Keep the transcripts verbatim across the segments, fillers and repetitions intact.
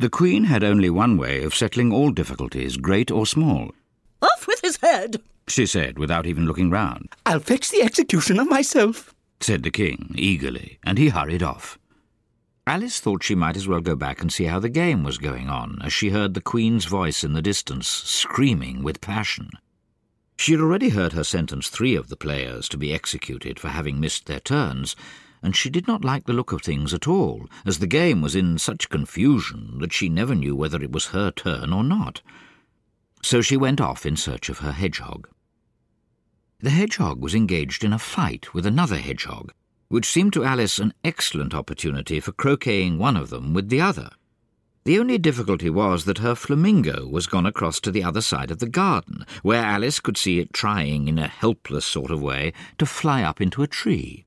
The Queen had only one way of settling all difficulties, great or small. "Off with his head," she said, without even looking round. "I'll fetch the executioner myself," said the King, eagerly, and he hurried off. Alice thought she might as well go back and see how the game was going on, as she heard the Queen's voice in the distance, screaming with passion. She had already heard her sentence three of the players to be executed for having missed their turns, and she did not like the look of things at all, as the game was in such confusion that she never knew whether it was her turn or not. So she went off in search of her hedgehog. The hedgehog was engaged in a fight with another hedgehog, which seemed to Alice an excellent opportunity for croqueting one of them with the other. The only difficulty was that her flamingo was gone across to the other side of the garden, where Alice could see it trying in a helpless sort of way to fly up into a tree.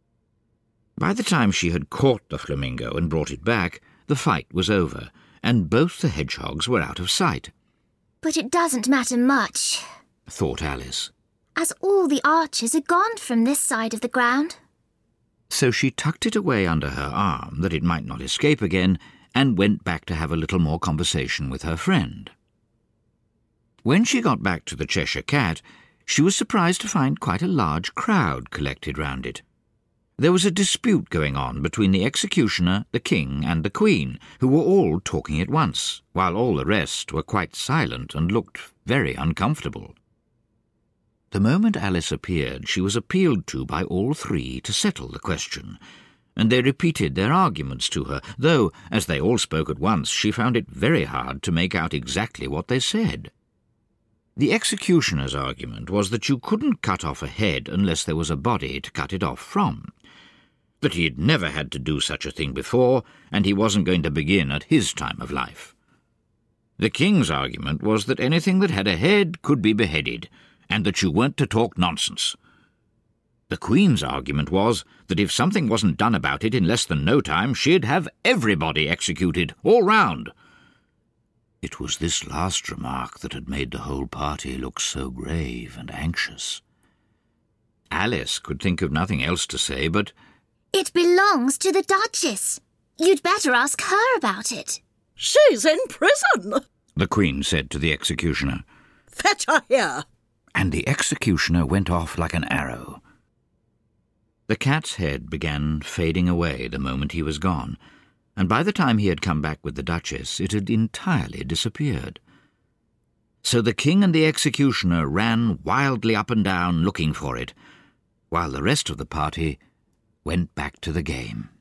By the time she had caught the flamingo and brought it back, the fight was over, and both the hedgehogs were out of sight. "But it doesn't matter much," thought Alice, "as all the archers are gone from this side of the ground." So she tucked it away under her arm that it might not escape again, and went back to have a little more conversation with her friend. When she got back to the Cheshire Cat, she was surprised to find quite a large crowd collected round it. There was a dispute going on between the executioner, the King, and the Queen, who were all talking at once, while all the rest were quite silent and looked very uncomfortable. The moment Alice appeared, she was appealed to by all three to settle the question, and they repeated their arguments to her, though, as they all spoke at once, she found it very hard to make out exactly what they said. The executioner's argument was that you couldn't cut off a head unless there was a body to cut it off from, that he had never had to do such a thing before, and he wasn't going to begin at his time of life. The King's argument was that anything that had a head could be beheaded, and that you weren't to talk nonsense. The Queen's argument was that if something wasn't done about it in less than no time, she'd have everybody executed, all round. It was this last remark that had made the whole party look so grave and anxious. Alice could think of nothing else to say but, "It belongs to the Duchess. You'd better ask her about it." "She's in prison," the Queen said to the executioner. "Fetch her here." And the executioner went off like an arrow. The cat's head began fading away the moment he was gone, and by the time he had come back with the Duchess, it had entirely disappeared. So the King and the executioner ran wildly up and down looking for it, while the rest of the party went back to the game.